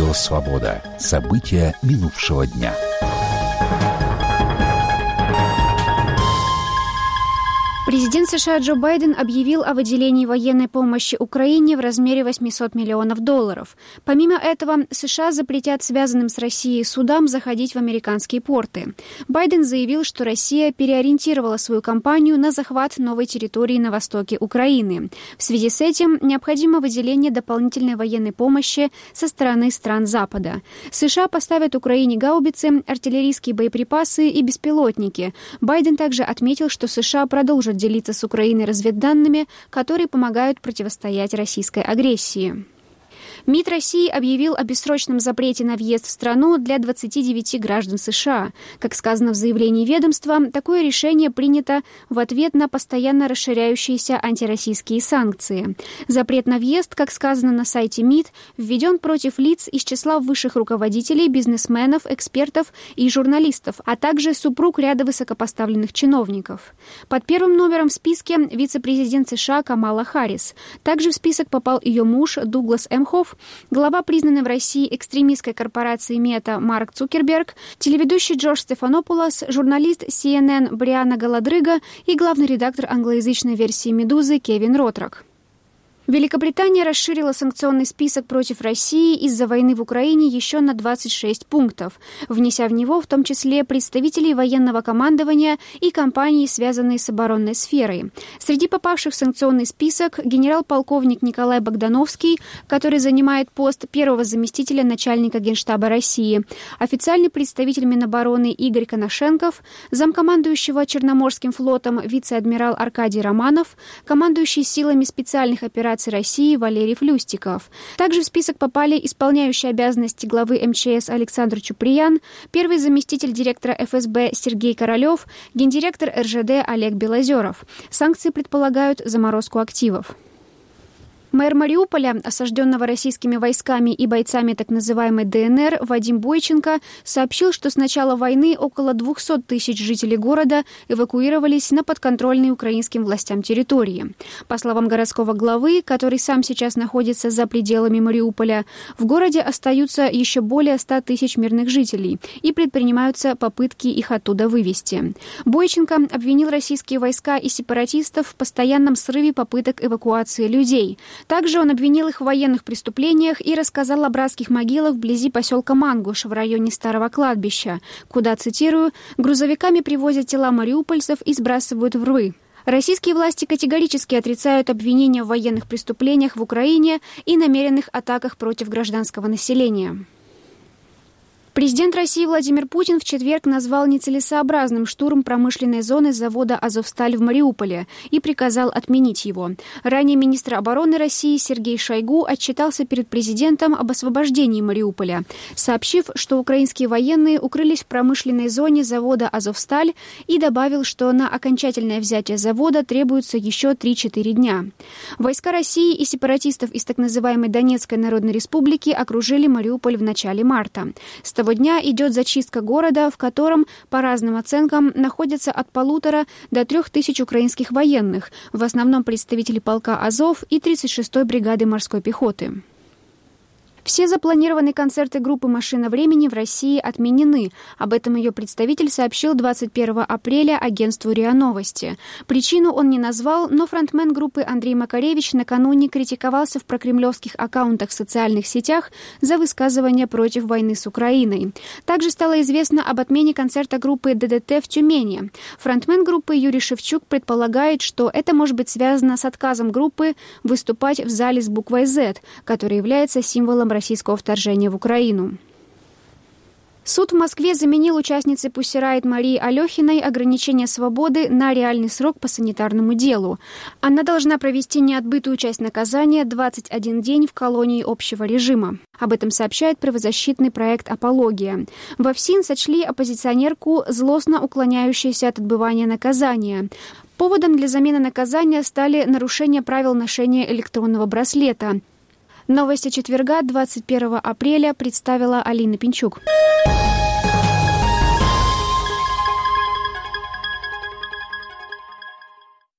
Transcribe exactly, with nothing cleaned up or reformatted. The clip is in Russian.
Радио «Свобода». События минувшего дня. Президент США Джо Байден объявил о выделении военной помощи Украине в размере восемьсот миллионов долларов. Помимо этого, США запретят связанным с Россией судам заходить в американские порты. Байден заявил, что Россия переориентировала свою кампанию на захват новой территории на востоке Украины. В связи с этим необходимо выделение дополнительной военной помощи со стороны стран Запада. США поставят Украине гаубицы, артиллерийские боеприпасы и беспилотники. Байден также отметил, что США продолжат делиться с Украиной разведданными, которые помогают противостоять российской агрессии. МИД России объявил о бессрочном запрете на въезд в страну для двадцати девяти граждан США. Как сказано в заявлении ведомства, такое решение принято в ответ на постоянно расширяющиеся антироссийские санкции. Запрет на въезд, как сказано на сайте МИД, введен против лиц из числа высших руководителей, бизнесменов, экспертов и журналистов, а также супруг ряда высокопоставленных чиновников. Под первым номером в списке вице-президент США Камала Харрис. Также в список попал ее муж Дуглас Эмхофф, глава признанной в России экстремистской корпорации Мета Марк Цукерберг, телеведущий Джордж Стефанопулос, журналист си эн эн Брианна Галадриго и главный редактор англоязычной версии «Медузы» Кевин Ротрак. Великобритания расширила санкционный список против России из-за войны в Украине еще на двадцать шесть пунктов, внеся в него в том числе представителей военного командования и компании, связанные с оборонной сферой. Среди попавших в санкционный список генерал-полковник Николай Богдановский, который занимает пост первого заместителя начальника Генштаба России, официальный представитель Минобороны Игорь Коношенков, замкомандующего Черноморским флотом вице-адмирал Аркадий Романов, командующий силами специальных операций России Валерий Флюстиков. Также в список попали исполняющий обязанности главы эм че эс Александр Чуприян, первый заместитель директора эф эс бэ Сергей Королев, гендиректор эр жэ дэ Олег Белозеров. Санкции предполагают заморозку активов. Мэр Мариуполя, осажденного российскими войсками и бойцами так называемой дэ эн эр, Вадим Бойченко, сообщил, что с начала войны около двухсот тысяч жителей города эвакуировались на подконтрольные украинским властям территории. По словам городского главы, который сам сейчас находится за пределами Мариуполя, в городе остаются еще более ста тысяч мирных жителей и предпринимаются попытки их оттуда вывести. Бойченко обвинил российские войска и сепаратистов в постоянном срыве попыток эвакуации людей. Также он обвинил их в военных преступлениях и рассказал о братских могилах вблизи поселка Мангуш в районе Старого кладбища, куда, цитирую, «грузовиками привозят тела мариупольцев и сбрасывают в рвы». Российские власти категорически отрицают обвинения в военных преступлениях в Украине и намеренных атаках против гражданского населения. Президент России Владимир Путин в четверг назвал нецелесообразным штурм промышленной зоны завода «Азовсталь» в Мариуполе и приказал отменить его. Ранее министр обороны России Сергей Шойгу отчитался перед президентом об освобождении Мариуполя, сообщив, что украинские военные укрылись в промышленной зоне завода «Азовсталь», и добавил, что на окончательное взятие завода требуется еще три-четыре дня. Войска России и сепаратистов из так называемой Донецкой Народной Республики окружили Мариуполь в начале марта. С того дня идет зачистка города, в котором, по разным оценкам, находятся от полутора до трех тысяч украинских военных, в основном представители полка «Азов» и тридцать шестой бригады морской пехоты. Все запланированные концерты группы «Машина времени» в России отменены. Об этом ее представитель сообщил двадцать первого апреля агентству РИА Новости. Причину он не назвал, но фронтмен группы Андрей Макаревич накануне критиковался в прокремлевских аккаунтах в социальных сетях за высказывания против войны с Украиной. Также стало известно об отмене концерта группы дэ дэ тэ в Тюмени. Фронтмен группы Юрий Шевчук предполагает, что это может быть связано с отказом группы выступать в зале с буквой «зет», который является символом российского вторжения в Украину. Суд в Москве заменил участнице Pussy Riot Марии Алехиной ограничение свободы на реальный срок по санитарному делу. Она должна провести неотбытую часть наказания двадцать один день в колонии общего режима. Об этом сообщает правозащитный проект «Апология». Во ФСИН сочли оппозиционерку злостно уклоняющейся от отбывания наказания. Поводом для замены наказания стали нарушения правил ношения электронного браслета. Новости четверга, двадцать первого апреля, представила Алина Пинчук.